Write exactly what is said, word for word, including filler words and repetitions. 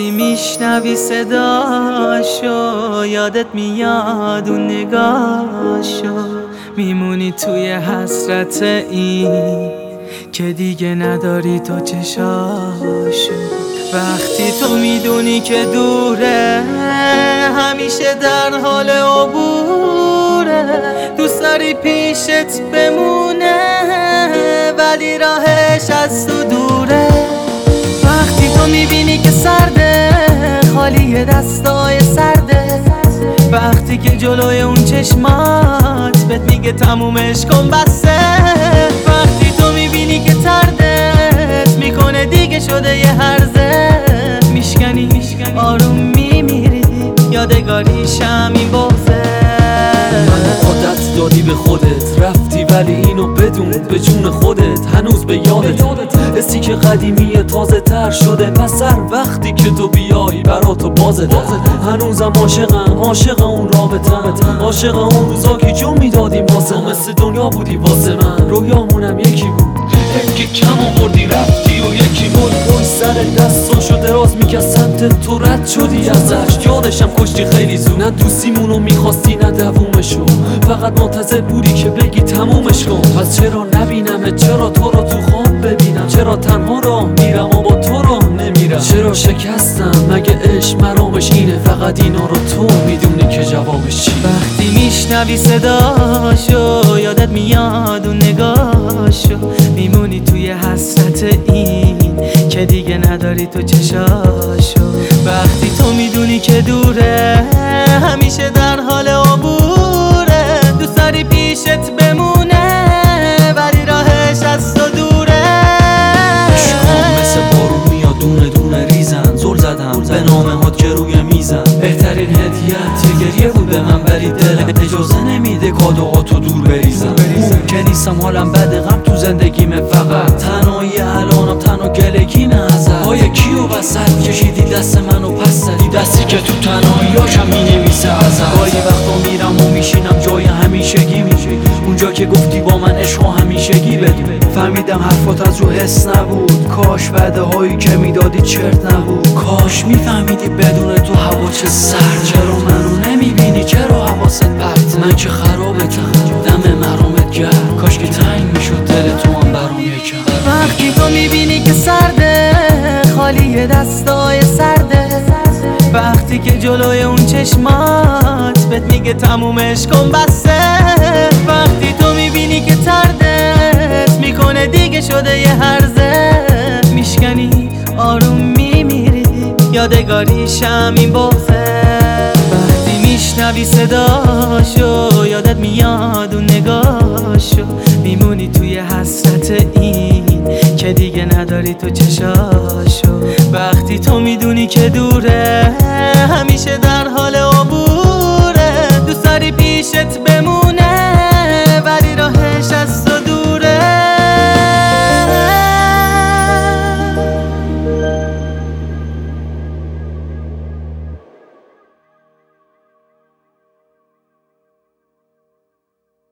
وقتی میشنوی صداشو یادت میاد اون نگاهشو، میمونی توی حسرت این که دیگه نداری تو چشاشو. وقتی تو میدونی که دوره همیشه در حال عبوره، دوست داری پیشت بمونه ولی راهش از تو دوره. وقتی تو میبینی که سرده خالی دستای سرده، وقتی که جلوی اون چشمات بهت میگه تمومش کن بسه، وقتی تو میبینی که تردت میکنه دیگه شده یه هرزه، میشکنی آروم میمیری یادگاریش همین بغضه. منو عادت دادی به خودت رفتی ولی اینو بدون به جون خودت هنوز به یادت حسی که قدیمیه تازه تر شده، پس هر وقتی که تو بیایی براتو بازه. هنوزم عاشقم عاشق اون رابطم، عاشق اون روزا که جون میدادیم واسه مثل دنیا بودی واسه من، رویامونم یکی بود که کم آوردی رفتی و یکی بود پشت سر دستاشو دراز میکرد سمت تو رد شدی ازش، یادشم کشتی خیلی زود. نه دوستیمونو میخواستی نه دوومشو، فقط منتظر بودی که بگی تمومش کن. پس چرا نبینمه، چرا تو رو تو خواب ببینم، چرا تنها راه میرم و با تو راه نمیرم، چرا شکستم مگه عشق مرامش اینه، فقط اینا رو تو میدونی که جوابش چیه. وقتی میشنوی صداشو یادت میاد اون نگاهشو، میمونی توی حسرت این که دیگه نداری تو چشاشو. وقتی تو میدونی که دوره همیشه در حال عبوره، دوست داری پیشت بمونه ولی راهش از تو دوره. عشقام مثل بارون میاد دونه دونه ریزن، زل زدم به نامهات که روی میزن، بهترین هدیت یه گریه بود به من ولی دلم اجازه نمیده کادوهاتو دور بریزم. که نیستم حالم بده غم تو زندگیمه، فقط تنهایی الانم تنها گلگیمه ازت. با یکیو وسط کشیدی دست منو پس زدی، دستی که تو تنهاییاشم مینویسه ازت. گاهی وقتا میرم و میشینم جای همیشگی میشه، اونجا که گفتی با من عشق و همیشگی بدیم. فهمیدم حرفات از رو حس نبود، کاش وعده هایی که میدادی چرت نبود، کاش میفهمیدی بدون تو هوا چه سرد. چرا منو نمیبینی، چرا حواست پرت، من که خرابتم دم مرامت گرم، کاش که تنگ میشد دل تو هم برام یکم. وقتی تو میبینی که سرده خالی دستای سرده، وقتی که جلوی اون چشمات بهت میگه تمومش کن بسه، وقتی تو میبینی که تردت میکنه دیگه شده یه هرزه، میشکنی آروم میمیری یادگاریش همین بغضه. وقتی میشنوی صداشو یادت میاد اون نگاهشو، میمونی توی حسرت این که دیگه نداری تو چشاشو. وقتی تو میدونی که دوره همیشه در حال عبوره، دوست داری پیشت بمونه ولی راه